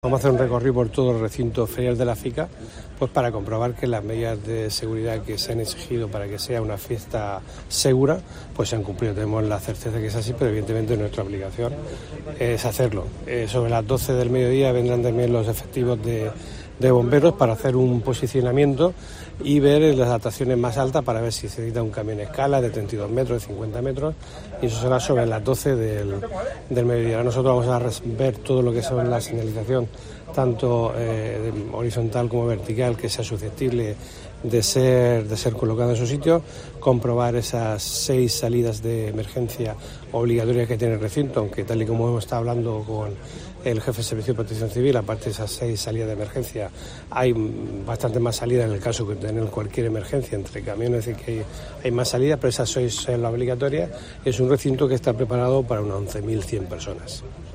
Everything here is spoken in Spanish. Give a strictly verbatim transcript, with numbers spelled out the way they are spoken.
Vamos a hacer un recorrido por todo el recinto ferial de la FICA, pues para comprobar que las medidas de seguridad que se han exigido para que sea una fiesta segura, pues se han cumplido. Tenemos la certeza que es así, pero evidentemente nuestra obligación es hacerlo. Eh, sobre las doce del mediodía vendrán también los efectivos de, de bomberos para hacer un posicionamiento y ver las adaptaciones más altas para ver si se necesita un camión a escala de treinta y dos metros, de cincuenta metros, y eso será sobre las doce del, del mediodía. Ahora nosotros vamos a ver todo lo que son la señalización, tanto eh, horizontal como vertical, que sea susceptible de ser, de ser colocada en su sitio, comprobar esas seis salidas de emergencia obligatorias que tiene el recinto, aunque tal y como hemos estado hablando con el jefe de Servicio de Protección Civil, aparte de esas seis salidas de emergencia, hay bastante más salidas en el caso de tener cualquier emergencia entre camiones, y que hay, hay más salidas, pero esas seis son las obligatorias. Es un recinto que está preparado para unas once mil cien personas.